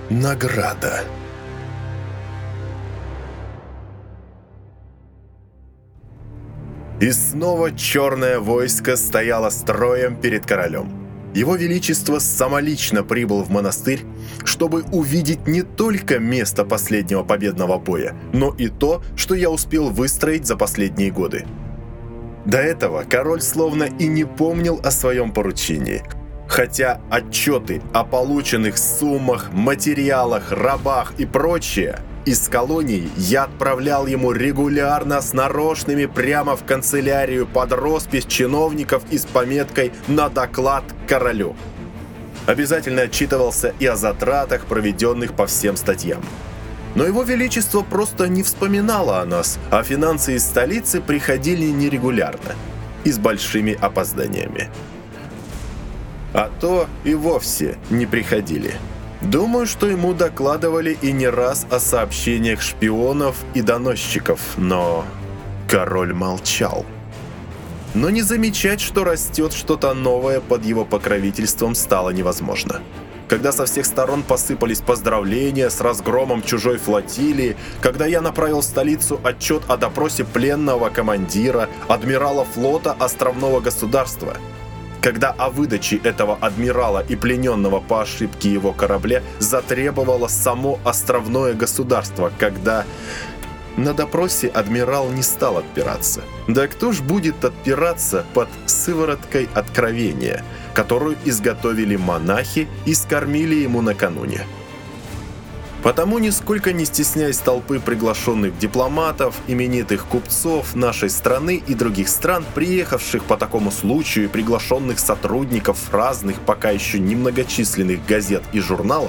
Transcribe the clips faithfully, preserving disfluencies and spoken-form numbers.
Награда. И снова черное войско стояло строем перед королем. Его Величество самолично прибыл в монастырь, чтобы увидеть не только место последнего победного боя, но и то, что я успел выстроить за последние годы. До этого король словно и не помнил о своем поручении, хотя отчеты о полученных суммах, материалах, рабах и прочее из колоний я отправлял ему регулярно с нарочными прямо в канцелярию под роспись чиновников и с пометкой «На доклад королю». Обязательно отчитывался и о затратах, проведенных по всем статьям. Но его величество просто не вспоминало о нас, а финансы из столицы приходили нерегулярно и с большими опозданиями. А то и вовсе не приходили. Думаю, что ему докладывали и не раз о сообщениях шпионов и доносчиков, но король молчал. Но не замечать, что растет что-то новое под его покровительством, стало невозможно. Когда со всех сторон посыпались поздравления с разгромом чужой флотилии, когда я направил в столицу отчет о допросе пленного командира, адмирала флота островного государства, когда о выдаче этого адмирала и плененного по ошибке его корабля затребовало само островное государство, когда на допросе адмирал не стал отпираться. Да кто ж будет отпираться под сывороткой откровения, которую изготовили монахи и скормили ему накануне? Потому, нисколько не стесняясь толпы приглашенных дипломатов, именитых купцов нашей страны и других стран, приехавших по такому случаю, приглашенных сотрудников разных, пока еще немногочисленных газет и журналов,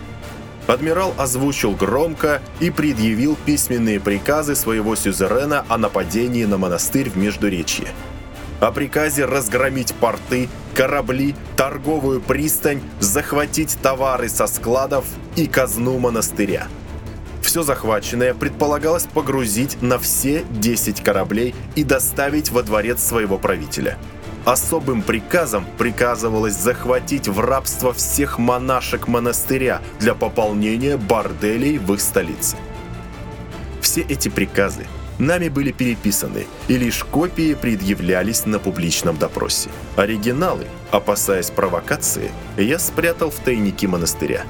адмирал озвучил громко и предъявил письменные приказы своего сюзерена о нападении на монастырь в Междуречье. О приказе разгромить порты, корабли, торговую пристань, захватить товары со складов и казну монастыря. Все захваченное предполагалось погрузить на все десять кораблей и доставить во дворец своего правителя. Особым приказом приказывалось захватить в рабство всех монашек монастыря для пополнения борделей в их столице. Все эти приказы нами были переписаны, и лишь копии предъявлялись на публичном допросе. Оригиналы, опасаясь провокации, я спрятал в тайники монастыря.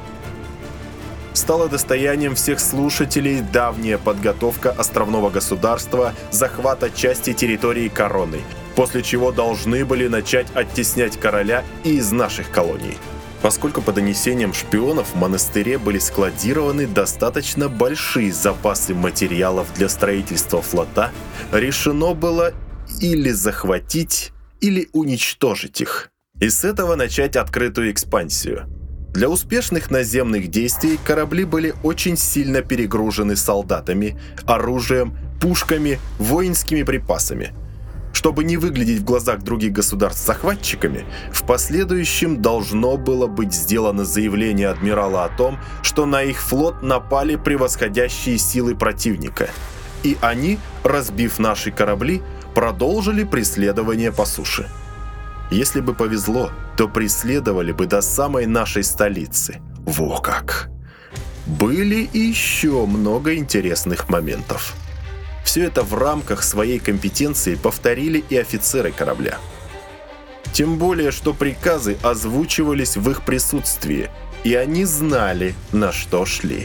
Стала достоянием всех слушателей давняя подготовка островного государства захвата части территории короны, после чего должны были начать оттеснять короля и из наших колоний. Поскольку по донесениям шпионов в монастыре были складированы достаточно большие запасы материалов для строительства флота, решено было или захватить, или уничтожить их. И с этого начать открытую экспансию. Для успешных наземных действий корабли были очень сильно перегружены солдатами, оружием, пушками, воинскими припасами. Чтобы не выглядеть в глазах других государств захватчиками, в последующем должно было быть сделано заявление адмирала о том, что на их флот напали превосходящие силы противника, и они, разбив наши корабли, продолжили преследование по суше. Если бы повезло, то преследовали бы до самой нашей столицы. Во как! Были и еще много интересных моментов. Все это в рамках своей компетенции повторили и офицеры корабля. Тем более, что приказы озвучивались в их присутствии, и они знали, на что шли.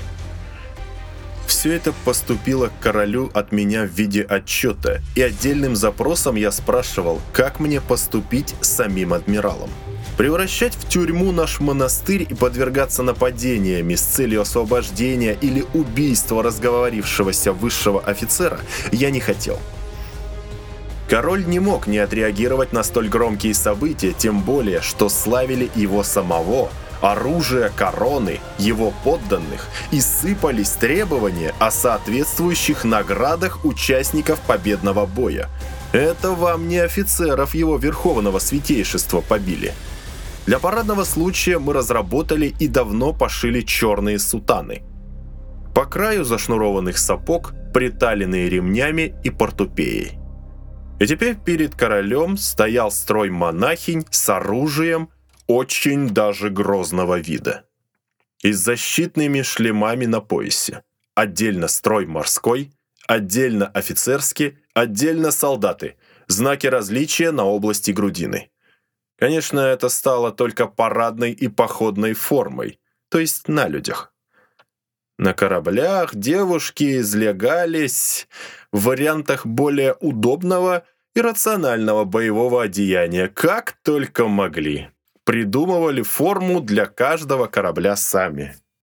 Все это поступило к королю от меня в виде отчета, и отдельным запросом я спрашивал, как мне поступить с самим адмиралом. Превращать в тюрьму наш монастырь и подвергаться нападениями с целью освобождения или убийства разговорившегося высшего офицера я не хотел. Король не мог не отреагировать на столь громкие события, тем более, что славили его самого, оружие короны, его подданных, и сыпались требования о соответствующих наградах участников победного боя. Это вам не офицеров его верховного святейшества побили. Для парадного случая мы разработали и давно пошили черные сутаны. По краю зашнурованных сапог, приталенные ремнями и портупеей. И теперь перед королем стоял строй монахинь с оружием очень даже грозного вида. и с защитными шлемами на поясе. Отдельно строй морской, отдельно офицерский, отдельно солдаты. Знаки различия на области грудины. Конечно, это стало только парадной и походной формой, то есть на людях. На кораблях девушки излегались в вариантах более удобного и рационального боевого одеяния, как только могли. Придумывали форму для каждого корабля сами.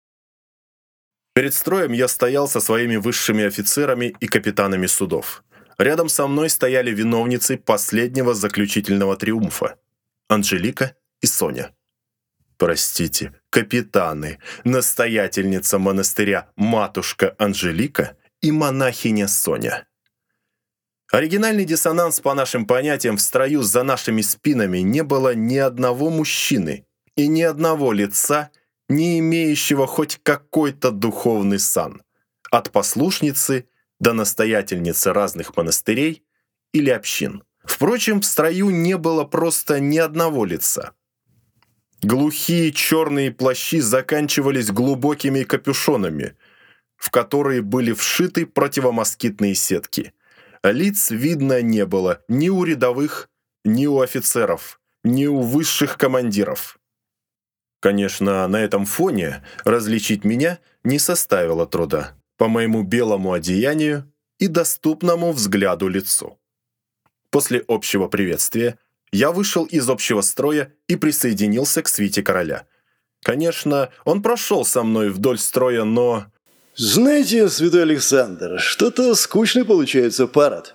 Перед строем я стоял со своими высшими офицерами и капитанами судов. Рядом со мной стояли виновницы последнего заключительного триумфа – Анжелика и Соня. Простите, капитаны, настоятельница монастыря матушка Анжелика и монахиня Соня. Оригинальный диссонанс по нашим понятиям: в строю за нашими спинами не было ни одного мужчины и ни одного лица, не имеющего хоть какой-то духовный сан, от послушницы до настоятельницы разных монастырей или общин. Впрочем, в строю не было просто ни одного лица. Глухие черные плащи заканчивались глубокими капюшонами, в которые были вшиты противомоскитные сетки. Лиц видно не было ни у рядовых, ни у офицеров, ни у высших командиров. Конечно, на этом фоне различить меня не составило труда по моему белому одеянию и доступному взгляду лицу. После общего приветствия я вышел из общего строя и присоединился к свите короля. Конечно, он прошел со мной вдоль строя, но... Знаете, святой Александр, что-то скучный получается парад.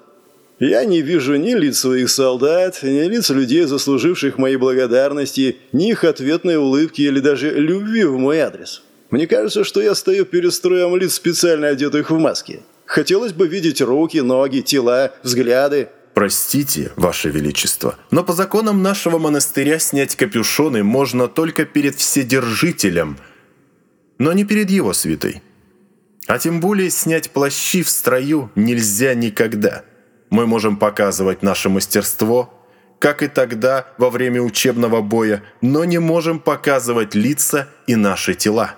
Я не вижу ни лиц своих солдат, ни лиц людей, заслуживших моей благодарности, ни их ответной улыбки или даже любви в мой адрес. Мне кажется, что я стою перед строем лиц, специально одетых в маски. Хотелось бы видеть руки, ноги, тела, взгляды. Простите, Ваше Величество, но по законам нашего монастыря снять капюшоны можно только перед Вседержителем, но не перед его свитой. А тем более снять плащи в строю нельзя никогда. Мы можем показывать наше мастерство, как и тогда во время учебного боя, но не можем показывать лица и наши тела.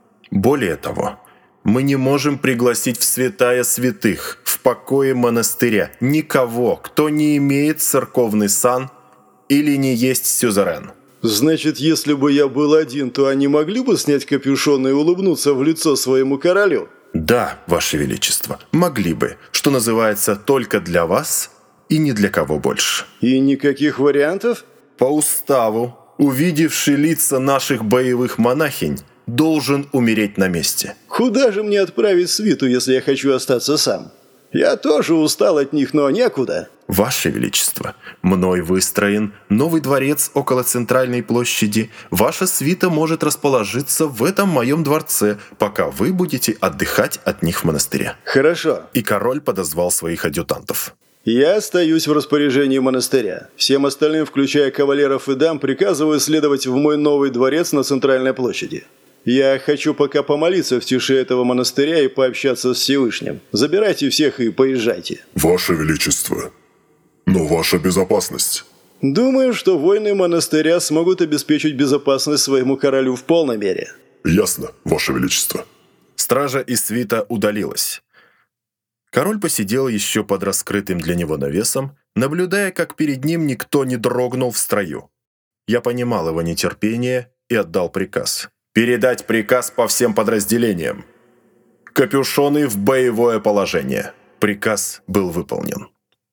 Более того, мы не можем пригласить в святая святых, в покое монастыря, никого, кто не имеет церковный сан или не есть сюзерен. Значит, если бы я был один, то они могли бы снять капюшон и улыбнуться в лицо своему королю? Да, Ваше Величество, могли бы, что называется, только для вас и ни для кого больше. И никаких вариантов? По уставу, увидевший лица наших боевых монахинь, должен умереть на месте. Куда же мне отправить свиту, если я хочу остаться сам? Я тоже устал от них, но некуда. Ваше Величество, мной выстроен новый дворец около центральной площади. Ваша свита может расположиться в этом моем дворце, пока вы будете отдыхать от них в монастыре. Хорошо. И король подозвал своих адъютантов. Я остаюсь в распоряжении монастыря. Всем остальным, включая кавалеров и дам, приказываю следовать в мой новый дворец на центральной площади. Я хочу пока помолиться в тиши этого монастыря и пообщаться с Всевышним. Забирайте всех и поезжайте. Ваше Величество, но ваша безопасность? Думаю, что воины монастыря смогут обеспечить безопасность своему королю в полной мере. Ясно, Ваше Величество. Стража из свита удалилась. Король посидел еще под раскрытым для него навесом, наблюдая, как перед ним никто не дрогнул в строю. Я понимал его нетерпение и отдал приказ. Передать приказ по всем подразделениям. Капюшоны в боевое положение. Приказ был выполнен.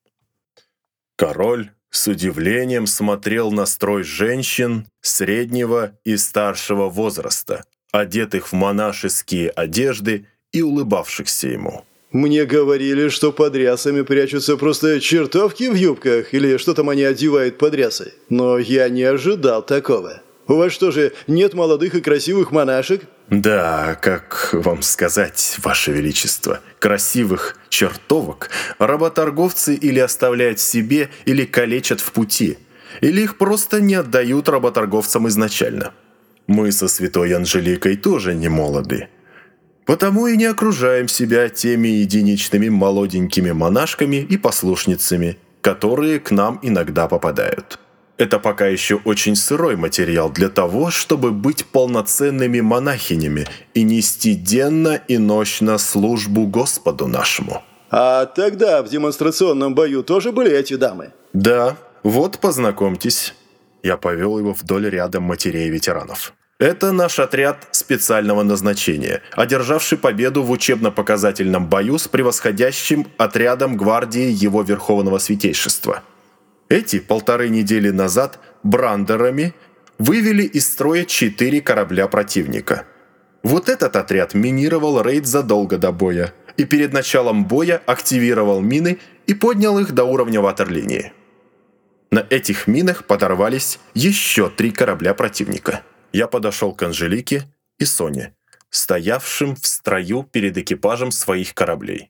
Король с удивлением смотрел на строй женщин среднего и старшего возраста, одетых в монашеские одежды и улыбавшихся ему. Мне говорили, что под рясами прячутся просто чертовки в юбках, или что там они одевают под рясой. Но я не ожидал такого. У вас что же, нет молодых и красивых монашек? Да, как вам сказать, Ваше Величество, красивых чертовок работорговцы или оставляют себе, или калечат в пути, или их просто не отдают работорговцам изначально. Мы со святой Анжеликой тоже не молоды. Потому и не окружаем себя теми единичными молоденькими монашками и послушницами, которые к нам иногда попадают. Это пока еще очень сырой материал для того, чтобы быть полноценными монахинями и нести денно и нощно службу Господу нашему». А тогда в демонстрационном бою тоже были эти дамы? «Да, вот познакомьтесь». Я повел его вдоль ряда матерей ветеранов. Это наш отряд специального назначения, одержавший победу в учебно-показательном бою с превосходящим отрядом гвардии его Верховного Святейшества. Эти полторы недели назад брандерами вывели из строя четыре корабля противника. Вот этот отряд минировал рейд задолго до боя и перед началом боя активировал мины и поднял их до уровня ватерлинии. На этих минах подорвались еще три корабля противника. Я подошел к Анжелике и Соне, стоявшим в строю перед экипажем своих кораблей.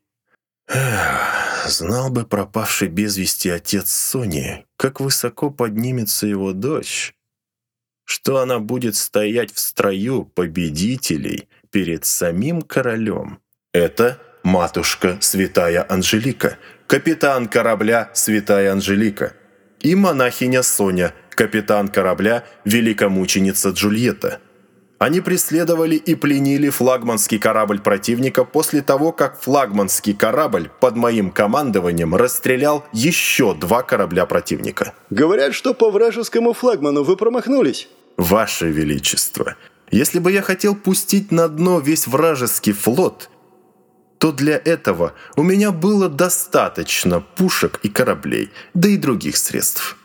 Эх, знал бы пропавший без вести отец Сони, как высоко поднимется его дочь, что она будет стоять в строю победителей перед самим королем. Это матушка Святая Анжелика, капитан корабля Святая Анжелика, и монахиня Соня, капитан корабля Великомученица Джульетта. Они преследовали и пленили флагманский корабль противника после того, как флагманский корабль под моим командованием расстрелял еще два корабля противника. Говорят, что по вражескому флагману вы промахнулись. Ваше Величество, если бы я хотел пустить на дно весь вражеский флот, то для этого у меня было достаточно пушек и кораблей, да и других средств.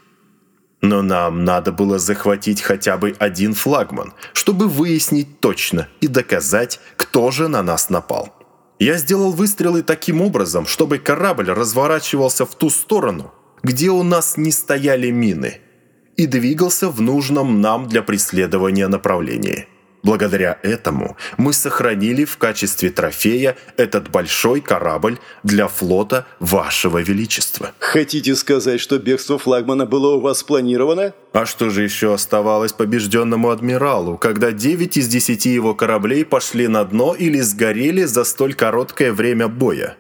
Но нам надо было захватить хотя бы один флагман, чтобы выяснить точно и доказать, кто же на нас напал. Я сделал выстрелы таким образом, чтобы корабль разворачивался в ту сторону, где у нас не стояли мины, и двигался в нужном нам для преследования направлении. Благодаря этому мы сохранили в качестве трофея этот большой корабль для флота Вашего Величества. Хотите сказать, что бегство флагмана было у вас спланировано? А что же еще оставалось побежденному адмиралу, когда девять из десяти его кораблей пошли на дно или сгорели за столь короткое время боя?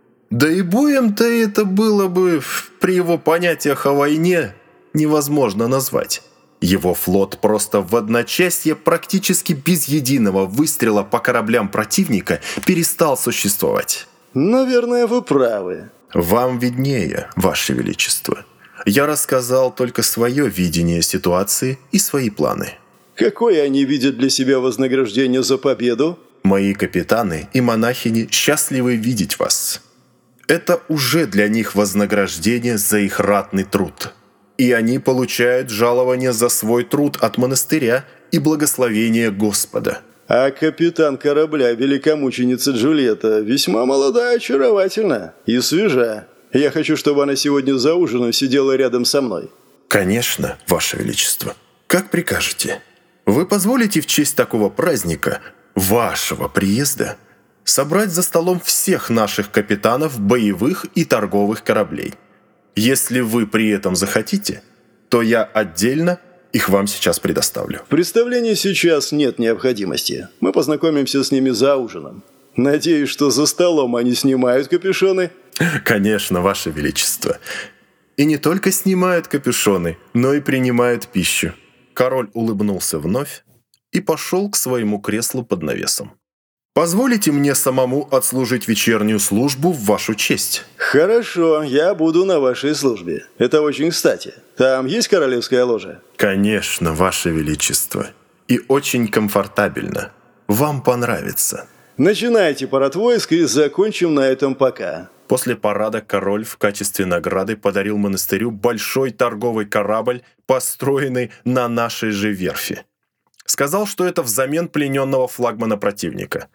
Да и боем-то это было бы, при его понятиях о войне, невозможно назвать. Его флот просто в одночасье, практически без единого выстрела по кораблям противника, перестал существовать. Наверное, вы правы. Вам виднее, Ваше Величество. Я рассказал только свое видение ситуации и свои планы. Какое они видят для себя вознаграждение за победу? Мои капитаны и монахини счастливы видеть вас. Это уже для них вознаграждение за их ратный труд. И они получают жалование за свой труд от монастыря и благословение Господа. А капитан корабля Великомученица Джульетта весьма молода и очаровательна, и свежа. Я хочу, чтобы она сегодня за ужином сидела рядом со мной. Конечно, Ваше Величество. Как прикажете. Вы позволите в честь такого праздника, вашего приезда, собрать за столом всех наших капитанов боевых и торговых кораблей. Если вы при этом захотите, то я отдельно их вам сейчас предоставлю. В представлении сейчас нет необходимости. Мы познакомимся с ними за ужином. Надеюсь, что за столом они снимают капюшоны? Конечно, Ваше Величество. И не только снимают капюшоны, но и принимают пищу. Король улыбнулся вновь и пошел к своему креслу под навесом. Позволите мне самому отслужить вечернюю службу в вашу честь? Хорошо, я буду на вашей службе. Это очень кстати. Там есть королевская ложа? Конечно, Ваше Величество. И очень комфортабельно. Вам понравится. Начинайте парад войск и закончим на этом пока. После парада король в качестве награды подарил монастырю большой торговый корабль, построенный на нашей же верфи. Сказал, что это взамен плененного флагмана противника.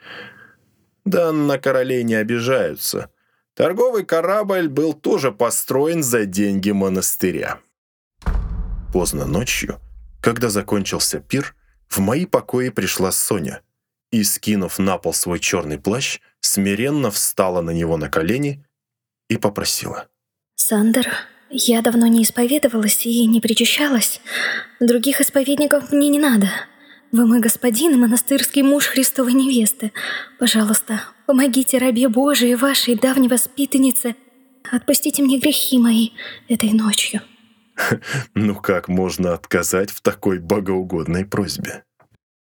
Да на королей не обижаются. Торговый корабль был тоже построен за деньги монастыря. Поздно ночью, когда закончился пир, в мои покои пришла Соня и, скинув на пол свой черный плащ, смиренно встала на него на колени и попросила. «Сандер, я давно не исповедовалась и не причащалась. Других исповедников мне не надо. Вы мой господин и монастырский муж Христовой невесты. Пожалуйста, помогите рабе Божией, вашей давней воспитаннице. Отпустите мне грехи мои этой ночью». Ну как можно отказать в такой богоугодной просьбе?